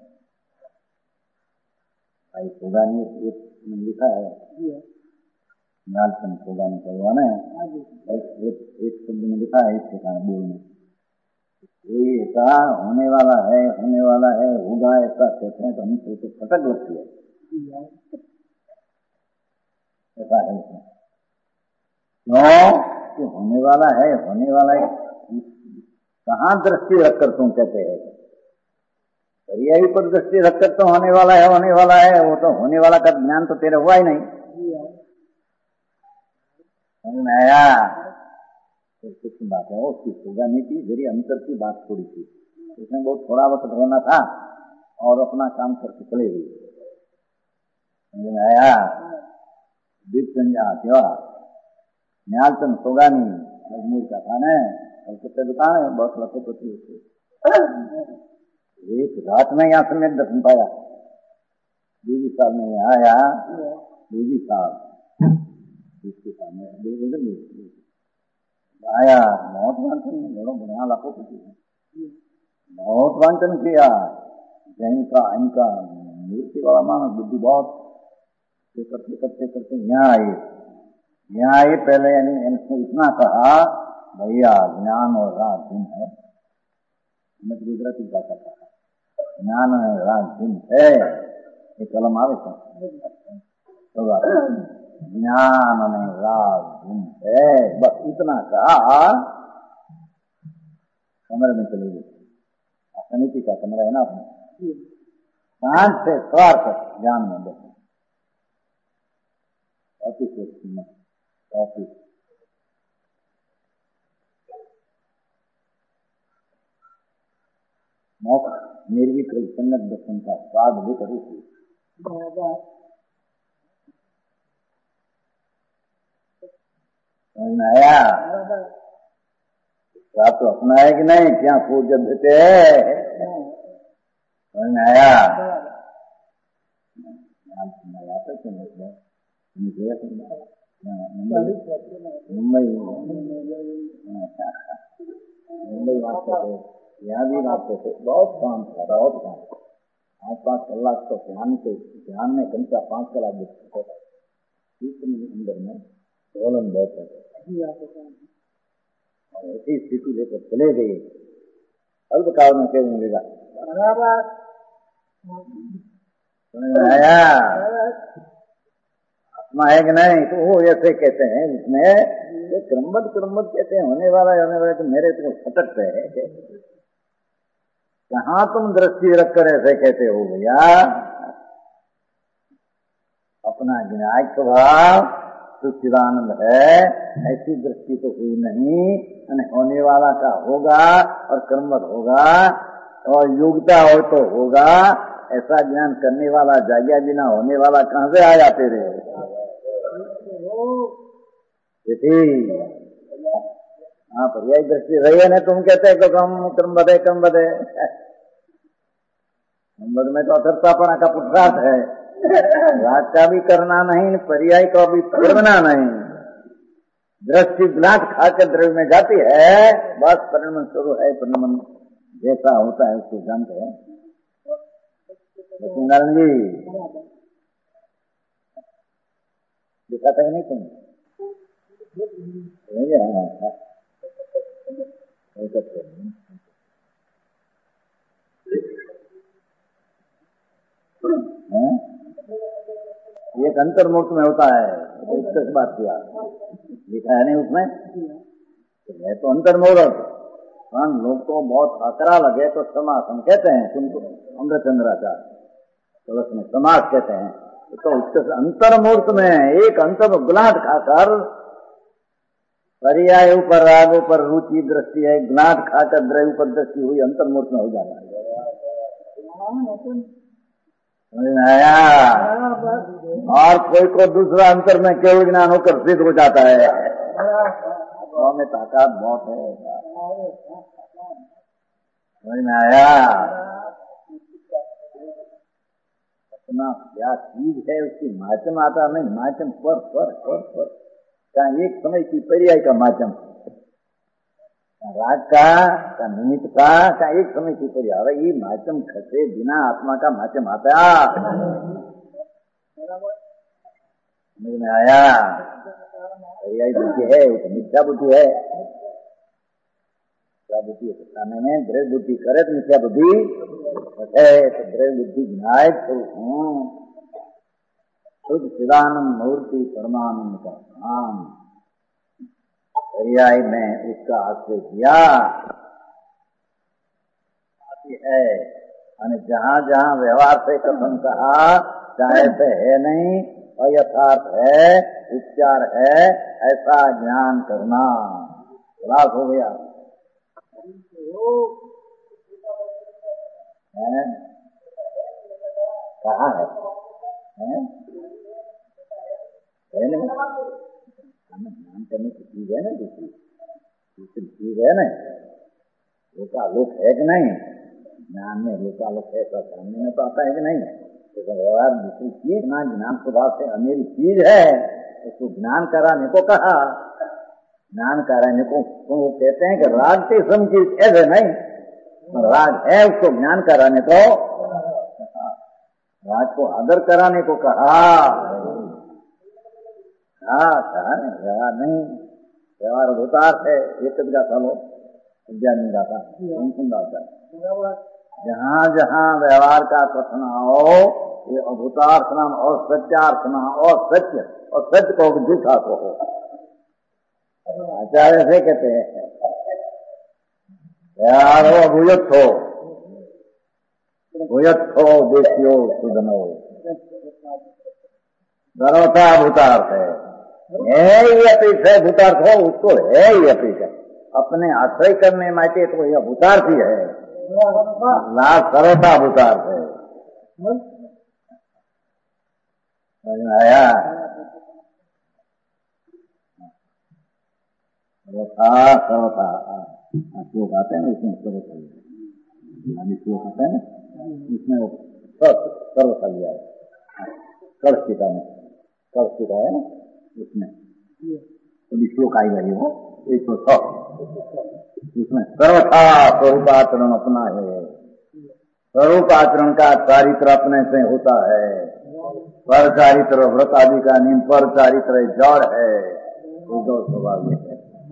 भाई सोगानी एक लिखा है, नालचंद सोगानी करवाना है, एक एक शब्द में लिखा है, इस ठिकाने बोलने कोई ऐसा होने वाला है होने वाला है होगा ऐसा कहते हैं तो हम तो खटक लगती है, ऐसा है क्यों कि होने वाला है होने वाला है कहाँ दृष्टि रखकर तुम कहते हैं? पर्यायी पर दृष्टि रखकर तो होने वाला है होने वाला है, वो तो होने वाला का ज्ञान तो तेरे हुआ ही नहीं। नया कुछ बात है उसकी होगा नहीं थी, मेरी अंतर की बात थोड़ी थी, उसमें बहुत थोड़ा वक्त रहना था और अपना काम करके चले गई। आया दीप संज्ञा क्या न्यालचंद सोगानी अजमेर का था न, कलकत्ते दुकान है, बहुत लखोपति होते। एक रात में यहाँ से मैं दर्शन पाया, दूजी साल में आया, दूजी साल इसके सामने आया, बहुत वांचन बढ़िया लखोपति बहुत वांचन किया, जैन का इनका मूर्ति वाला मानस बुद्धि बहुत करते करते करते यहाँ आए, यहाँ आए पहले इनको इतना कहा भैया ज्ञान और राग भिन्न है, मैं तो गुजराती भाषा कहा ज्ञान है राग भिन्न है, ये कलम आवे तो ज्ञान में राग भिन्न है, बस इतना कहा कमरे में चले गए। समिति का कमरा है ना अपना, सांझ से स्वार तक ज्ञान में बैठे ऑफिस मोक्ष निर्विकल्प संगत दर्शन का स्वाद भी करूँ आया आप तो अपना है कि नहीं, क्या फूट जब देते है आया मुंबई मुंबई मारते थे, यहाँ भी मारते थे, बहुत काम था, बहुत काम पाँच पाँच कलाक तो ध्यान के ध्यान में कम से पाँच कलाक देखते थे अंदर में बोलन बहुत है और ऐसी स्थिति लेकर चले गए। अल्पकाल में क्या मिलेगा आया आत्मा है कि नहीं, तो वो ऐसे कहते हैं उसमें ये क्रमबद्ध क्रमबद्ध कहते हैं होने वाला होने वाला, तो मेरे तो फटकते है कहाँ तुम दृष्टि रखकर ऐसे कहते हो भैया। अपना विनायक स्वभाव सच्चिदानंद है, ऐसी दृष्टि तो हुई नहीं, होने वाला का होगा और क्रमबद्ध होगा और योग्यता हो तो होगा, ऐसा ज्ञान करने वाला जागिया बिना होने वाला कहां से आ जाते रहे। हाँ पर्याय दृष्टि रही है ना, तुम कहते हैं तो कम क्रम बधे कम बधे क्रमबद्ध में तो अथर्तापना का पुरुषार्थ है, राग का भी करना नहीं, पर्याय का भी करना नहीं। दृष्टि ग्लास खाकर द्रव्य में जाती है, बस परिणमन शुरू है, परिणमन जैसा होता है उसको जानते हैं। नारायण जी दिखाता है नहीं तुम एक अंतर्मुक्त में होता है, उसके बात किया लिखा है नहीं उसमें, है तो अंतर्मुक्त। हाँ लोग को बहुत आकरा लगे तो समासम कहते हैं, तुमको अमृतचंद्राचार्य तो उसमें समास कहते हैं, तो उसके अंतर्मूर्त में एक अंतर गुलाट खाकर पर्याय ऊपर राग ऊपर रुचि दृष्टि है, गुलाट खाकर द्रव्य ऊपर दृष्टि हुई, अंतर्मूर्त में हो जाता है। आया और कोई को दूसरा अंतर में केवल ज्ञान होकर सिद्ध हो जाता है, में ताकत बहुत है। समझ में आया अपना क्या चीज है उसकी माध्यम आता नहीं, माध्यम पर पर पर पर क्या एक समय की पर्याय का माध्यम, राग का का निमित्त का का एक समय की पर्याय, ये माध्यम खसे बिना आत्मा का माध्यम आता। समझ में आया? पर्याय बुद्धि है, वो तो मिथ्या बुद्धि है। बुद्धि बताने में द्रव्य बुद्धि करे तो मिथ्या बुद्धि है, तो द्रव्य बुद्धि विनायक तो हूँ शुद्ध चिदानंद मूर्ति परमानंद का नाम पर्याय में उसका आश्रय किया है। और जहाँ जहाँ व्यवहार से कथन कहा चाहे से है नहीं, अयथार्थ है, उपचार है, ऐसा ज्ञान करना लाभ हो गया। कहा है, है? है नहीं ध्यान करने की चीज है ना, दूसरी दूसरी चीज है ना, लोकालोक है कि नहीं, ज्ञान में लोकालोक है तो सामने में तो आता है कि नहीं, तो व्यवहार दूसरी चीज ना ज्ञान स्वभाव से अमेरी चीज है, उसको ज्ञान कराने को कहा। ज्ञान कराने को तो वो कहते हैं कि राग से सम चीज ऐसे नहीं, राग है उसको ज्ञान कराने को, राग को आदर कराने को कहा। हाँ कहा नहीं, व्यवहार नहीं, व्यवहार अभूतार्थ है, एक गाता लो ज्ञानी गाता सुन गाता है। जहाँ जहाँ व्यवहार का कथन हो ये अभूतार्थ नाम और सत्यार्थ नाम और सत्य और सत्य को झूठा को हो, आचार्य से कहते हैं व्यवहार हो अभुयुक्त हो, भूयत्थो देश्यो सुधनो सर्वथा भूतार्थ है। है ही अपेक्ष है भूतार्थ हो, उसको है ही अपेक्ष है। अपने आश्रय करने माटे तो यह भूतार्थ ही है, लाभ सर्वथा भूतार्थ है। आया सर्वथा सर्वथा श्लोक आते हैं ना, उसमें सर्वथा श्लोक आता है ना, इसमें वो सर्वथा लिया है। कर्षिका में कर्षिका है ना, उसमें तो श्लोक आएगा ये वो एक सौ छह, उसमें सर्वथा स्वरूपाचरण अपना है। स्वरूपाचरण का चारित्र अपने से होता है। पर चारित्र व्रत आदि का नियम पर चारित्र जड़ है, वो दो स्वभाव है।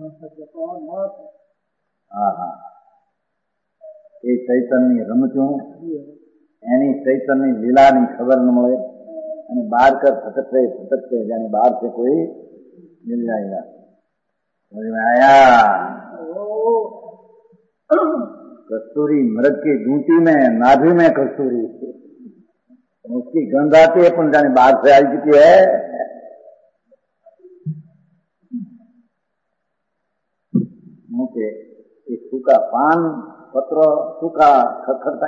हाँ, એ ચૈતન્ય રમતું એની ચૈતન્ય લીલાની ખબર ન મળે અને બહાર કર ભટકતે ભટકતે જાણે બહાર से कोई मिल जाएगा। समझ में आया? कस्तूरी मृग की घूंटी में नाभि में कस्तूरी, उसकी गंध आती है पण जाने बाहर से आई चुकी है। मुझे एक सूखा पान पत्र सूखा खरखरता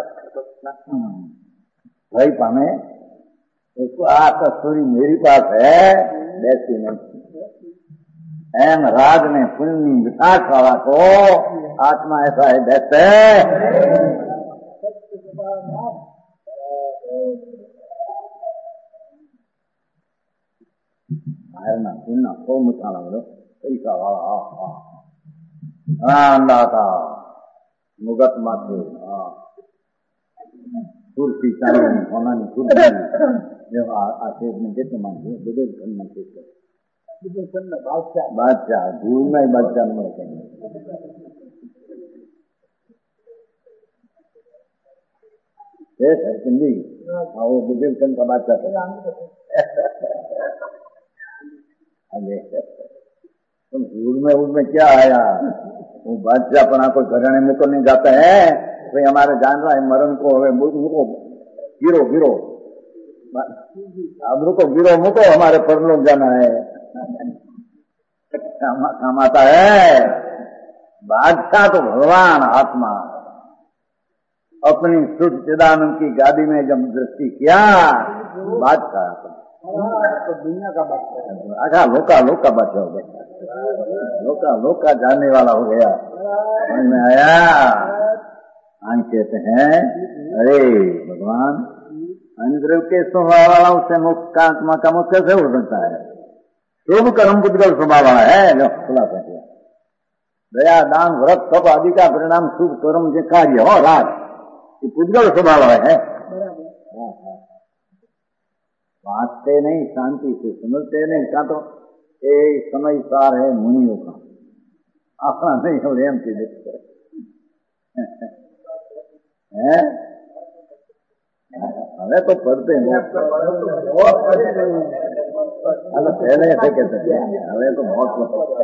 भाई पाने उसको आ कस्तूरी मेरी पास है वैसी नहीं। एम राज ने पुण्य मिठास वाला को आत्मा ऐसा है वैसे पुण्य को मिठा लग पैसा वाला अंदाता मुगत माथे कुर्सी चांदी सोनानी कुर्सी जो आखेर में कितने मानते बुजुर्ग खंड में बादशाह बादशाह भूल में बादशाह में है हिंदी वो बुजुर्ग खंड का बादशाह तो भूल में उसमें क्या आया? वो बादशाह अपना कोई घराने में तो नहीं जाता है भाई हमारे जान रहा है मरण को मुको गिरो गिरो अब रुको गिरो मुको हमारे परलोक जाना है काम आता है। बादशाह तो भगवान आत्मा अपनी शुद्ध चिदानंद की गादी में जब दृष्टि किया बादशाह तो दुनिया का बादशाह अच्छा लोका लोका बादशाह हो गया, लोका लोका जानने वाला हो गया। समझ में आया? हम कहते हैं अरे भगवान अंदर के स्वभाव वाला उससे मुक्त का आत्मा का मुक्त कैसे हो सकता है? शुभ कर्म पुद्गल स्वभाव वाला है जो खुलासा किया। दया दान व्रत सब आदि का परिणाम शुभ कर्म के कार्य हो रात पुद्गल स्वभाव है। बांटते नहीं शांति से समझते नहीं का तो ये समय सार है मुनियों का अपना नहीं हो एम की देखते हैं। हमें तो पढ़ते हैं पहले ऐसे कहते हैं हमें तो बहुत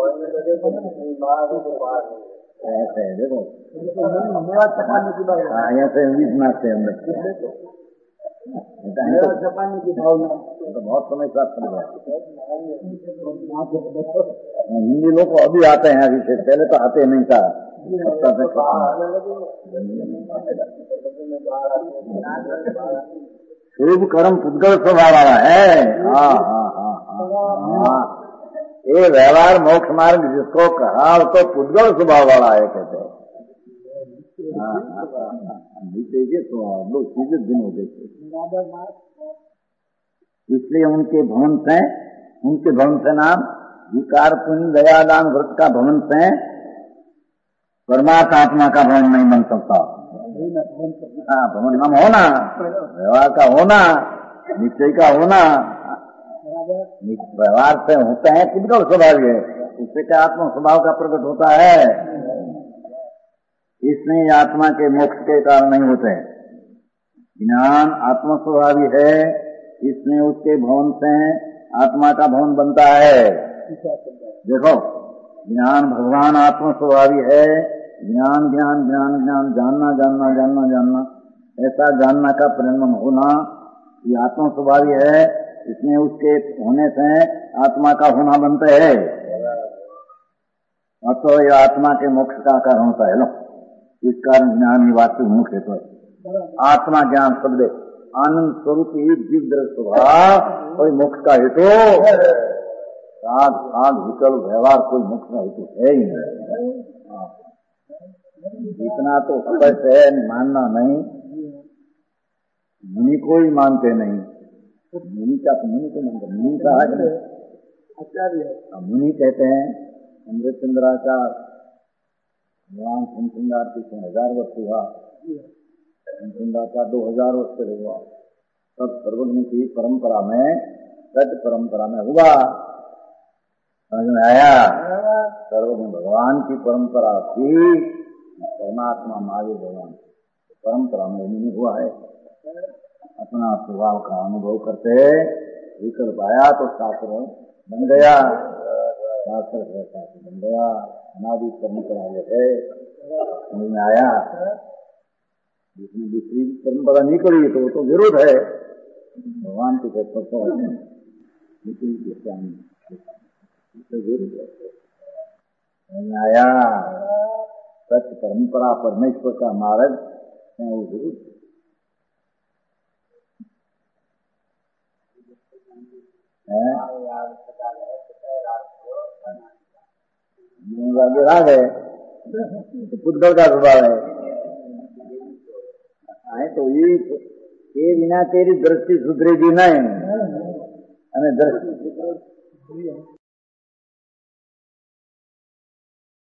ऐसे है देखो ऐसे इंग्लिश मारते हैं जापानी की भावना तो बहुत समय साथ चल गया। हिंदी लोग को अभी आते हैं अभी से, पहले तो आते नहीं था। शुभ कर्म पुद्गल स्वभाव वाला है। हाँ हाँ हाँ हाँ ये व्यवहार मोक्ष मार्ग जिसको कहा तो पुद्गल स्वभाव वाला है कहते हैं। हाँ हाँ हाँ देखिए स्वभाव लोग चीजें दिन हो देखिए इसलिए उनके भवन से उनके भवन से नाम विकार पुण्य दयादान व्रत का भवन से परमात्मा आत्मा का भवन नहीं बन सकता। हाँ भवन नाम होना व्यवहार का होना निश्चय का होना व्यवहार से होता है पुद्गल स्वभाव है उससे क्या आत्मा स्वभाव का प्रकट होता है। इसलिए आत्मा के मोक्ष के कारण नहीं होते। ज्ञान आत्म स्वभावी है इसलिए उसके भवन से आत्मा का भवन बनता है। देखो ज्ञान भगवान आत्म स्वभावी है। ज्ञान ज्ञान ज्ञान ज्ञान जानना जानना जानना जानना ऐसा जानना का परिणाम होना ये आत्मा स्वभावी है, इसमें उसके होने से आत्मा का होना बनता है। और तो ये आत्मा के मोक्ष का कारण होता है। लो इस कारण ज्ञान वास्तविक मुख्य हेतु है। आत्मा ज्ञान शब्द आनंद स्वरूप ही जीव दृढ़ स्वभाव कोई मोक्ष का हेतु, साध साध विकल व्यवहार कोई मोक्ष का हेतु है ही नहीं। इतना तो स्पष्ट है, मानना नहीं। मुनि को ही मानते नहीं। मुनि का तो मुनि को मानते, मुनि का है नहीं। आचार्य मुनि कहते हैं अमृत चंद्राचार्य भगवान सुंदर की हजार वर्ष हुआ, सुंदराचार्य दो हजार वर्ष से हुआ। तब सर्वज्ञ की परंपरा में सत्य परंपरा में हुआ, समझ में आया। सर्वज्ञ भगवान की परंपरा थी, परमात्मा महावीर भगवान परंपरा में नहीं हुआ है। अपना स्वभाव का अनुभव करते विकल्प आया तो शास्त्र बन गया, शास्त्र शास्त्र बन गया। अनादि परंपरा जो है समझ में आया। जिसमें दूसरी परंपरा निकली तो वो तो विरोध है भगवान के तत्व में आया। सत्य परंपरा परमेश्वर का मार्ग है, वो विरुद्ध राग है, पुद्गल का स्वभाव है। तो ये बिना तेरी दृष्टि सुधरेगी नहीं, दृष्टि